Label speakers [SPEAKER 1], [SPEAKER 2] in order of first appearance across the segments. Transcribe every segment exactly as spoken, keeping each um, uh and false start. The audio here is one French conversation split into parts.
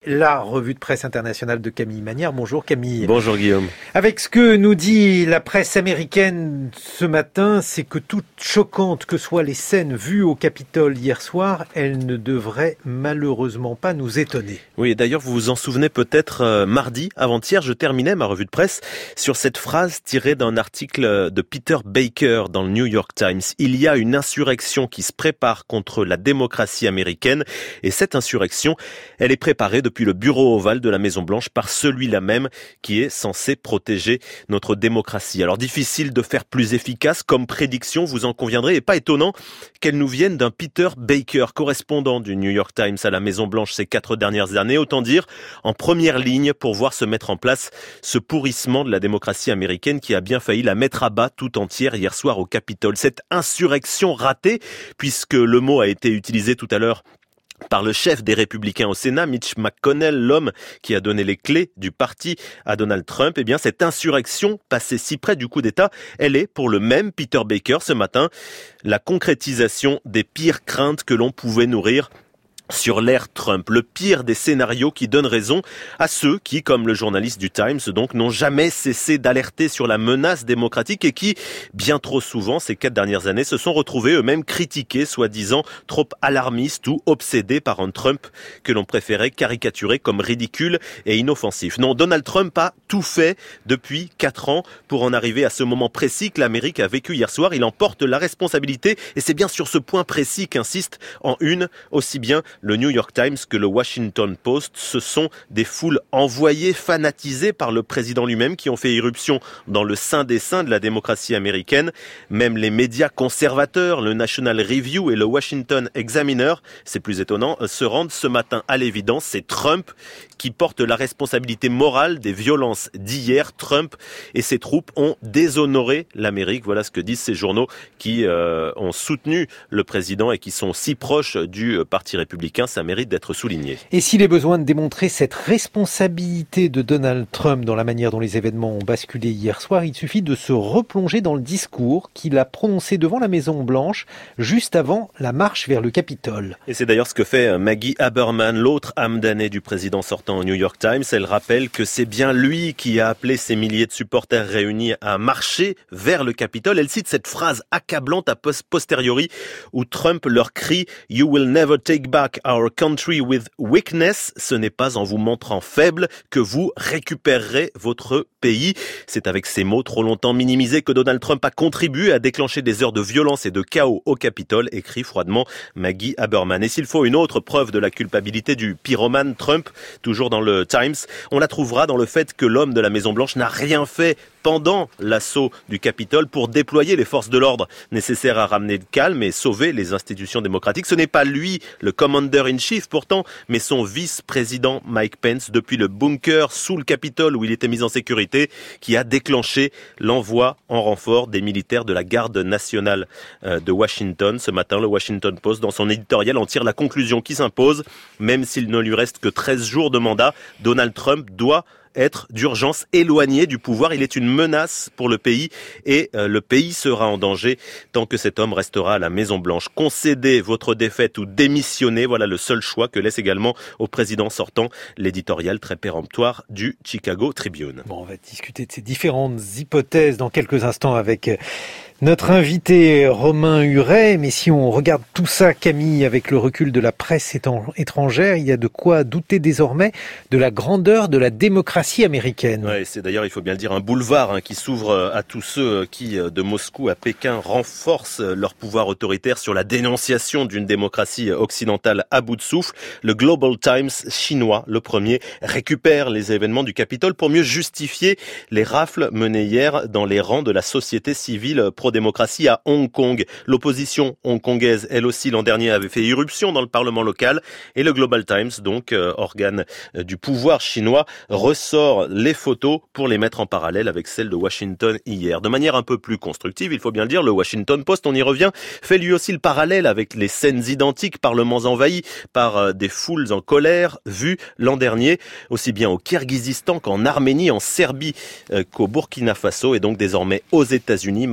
[SPEAKER 1] La revue de presse internationale de Camille Magnard. Bonjour Camille.
[SPEAKER 2] Bonjour Guillaume.
[SPEAKER 1] Avec ce que nous dit la presse américaine ce matin, c'est que toutes choquantes que soient les scènes vues au Capitole hier soir, elles ne devraient malheureusement pas nous étonner.
[SPEAKER 2] Oui, et d'ailleurs vous vous en souvenez peut-être euh, mardi, avant-hier, je terminais ma revue de presse sur cette phrase tirée d'un article de Peter Baker dans le New York Times. Il y a une insurrection qui se prépare contre la démocratie américaine et cette insurrection, elle est préparée de depuis le bureau ovale de la Maison-Blanche par celui-là même qui est censé protéger notre démocratie. Alors difficile de faire plus efficace comme prédiction, vous en conviendrez, et pas étonnant qu'elle nous vienne d'un Peter Baker, correspondant du New York Times à la Maison-Blanche ces quatre dernières années, autant dire en première ligne pour voir se mettre en place ce pourrissement de la démocratie américaine qui a bien failli la mettre à bas tout entière hier soir au Capitole. Cette insurrection ratée, puisque le mot a été utilisé tout à l'heure par le chef des Républicains au Sénat, Mitch McConnell, l'homme qui a donné les clés du parti à Donald Trump, eh bien, cette insurrection passée si près du coup d'État, elle est, pour le même Peter Baker ce matin, la concrétisation des pires craintes que l'on pouvait nourrir sur l'ère Trump, le pire des scénarios qui donne raison à ceux qui, comme le journaliste du Times, donc, n'ont jamais cessé d'alerter sur la menace démocratique et qui, bien trop souvent, ces quatre dernières années, se sont retrouvés eux-mêmes critiqués, soi-disant trop alarmistes ou obsédés par un Trump que l'on préférait caricaturer comme ridicule et inoffensif. Non, Donald Trump a tout fait depuis quatre ans pour en arriver à ce moment précis que l'Amérique a vécu hier soir. Il en porte la responsabilité et c'est bien sur ce point précis qu'insiste en une aussi bien le New York Times que le Washington Post. Ce sont des foules envoyées, fanatisées par le président lui-même qui ont fait irruption dans le sein des seins de la démocratie américaine. Même les médias conservateurs, le National Review et le Washington Examiner, c'est plus étonnant, se rendent ce matin à l'évidence. C'est Trump qui porte la responsabilité morale des violences d'hier. Trump et ses troupes ont déshonoré l'Amérique. Voilà ce que disent ces journaux qui euh, ont soutenu le président et qui sont si proches du Parti républicain. Ça mérite d'être souligné.
[SPEAKER 1] Et s'il est besoin de démontrer cette responsabilité de Donald Trump dans la manière dont les événements ont basculé hier soir, il suffit de se replonger dans le discours qu'il a prononcé devant la Maison-Blanche juste avant la marche vers le Capitole.
[SPEAKER 2] Et c'est d'ailleurs ce que fait Maggie Haberman, l'autre âme damnée du président sortant au New York Times. Elle rappelle que c'est bien lui qui a appelé ces milliers de supporters réunis à marcher vers le Capitole. Elle cite cette phrase accablante a posteriori où Trump leur crie « You will never take back our country with weakness ». Ce n'est pas en vous montrant faible que vous récupérerez votre pays. C'est avec ces mots trop longtemps minimisés que Donald Trump a contribué à déclencher des heures de violence et de chaos au Capitole, écrit froidement Maggie Haberman. Et s'il faut une autre preuve de la culpabilité du pyromane Trump, toujours dans le Times, on la trouvera dans le fait que l'homme de la Maison-Blanche n'a rien fait pendant l'assaut du Capitole pour déployer les forces de l'ordre nécessaires à ramener le calme et sauver les institutions démocratiques. Ce n'est pas lui, le commander-in-chief pourtant, mais son vice-président Mike Pence, depuis le bunker sous le Capitole où il était mis en sécurité, qui a déclenché l'envoi en renfort des militaires de la garde nationale de Washington. Ce matin, le Washington Post, dans son éditorial, en tire la conclusion qui s'impose. Même s'il ne lui reste que treize jours de mandat, Donald Trump doit être d'urgence éloigné du pouvoir. Il est une menace pour le pays et euh, le pays sera en danger tant que cet homme restera à la Maison-Blanche. Concédez votre défaite ou démissionnez, voilà le seul choix que laisse également au président sortant l'éditorial très péremptoire du Chicago Tribune.
[SPEAKER 1] Bon, on va discuter de ces différentes hypothèses dans quelques instants avec notre invité Romain Huret, mais si on regarde tout ça, Camille, avec le recul de la presse étrangère, il y a de quoi douter désormais de la grandeur de la démocratie américaine.
[SPEAKER 2] Ouais, c'est d'ailleurs, il faut bien le dire, un boulevard hein, qui s'ouvre à tous ceux qui, de Moscou à Pékin, renforcent leur pouvoir autoritaire sur la dénonciation d'une démocratie occidentale à bout de souffle. Le Global Times chinois, le premier, récupère les événements du Capitole pour mieux justifier les rafles menées hier dans les rangs de la société civile pro démocratie à Hong Kong. L'opposition hongkongaise, elle aussi, l'an dernier, avait fait irruption dans le Parlement local et le Global Times, donc euh, organe euh, du pouvoir chinois, ressort les photos pour les mettre en parallèle avec celles de Washington hier. De manière un peu plus constructive, il faut bien le dire, le Washington Post, on y revient, fait lui aussi le parallèle avec les scènes identiques, parlements envahis par euh, des foules en colère, vues l'an dernier, aussi bien au Kirghizistan qu'en Arménie, en Serbie euh, qu'au Burkina Faso et donc désormais aux États-Unis, manière de nous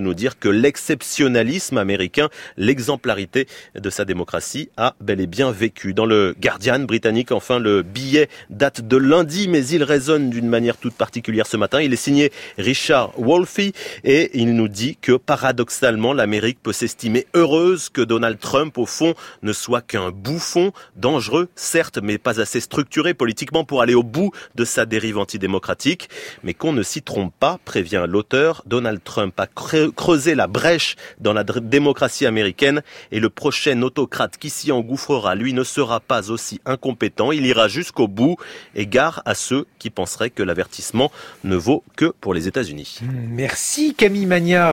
[SPEAKER 2] nous dire que l'exceptionnalisme américain, l'exemplarité de sa démocratie a bel et bien vécu. Dans le Guardian britannique, enfin, le billet date de lundi, mais il résonne d'une manière toute particulière ce matin. Il est signé Richard Wolfe et il nous dit que paradoxalement, l'Amérique peut s'estimer heureuse que Donald Trump, au fond, ne soit qu'un bouffon, dangereux, certes, mais pas assez structuré politiquement pour aller au bout de sa dérive antidémocratique. Mais qu'on ne s'y trompe pas, prévient l'auteur, Donald Trump a creusé la brèche dans la démocratie américaine et le prochain autocrate qui s'y engouffrera, lui, ne sera pas aussi incompétent. Il ira jusqu'au bout. Égard à ceux qui penseraient que l'avertissement ne vaut que pour les États-Unis.
[SPEAKER 1] Merci Camille Magnard.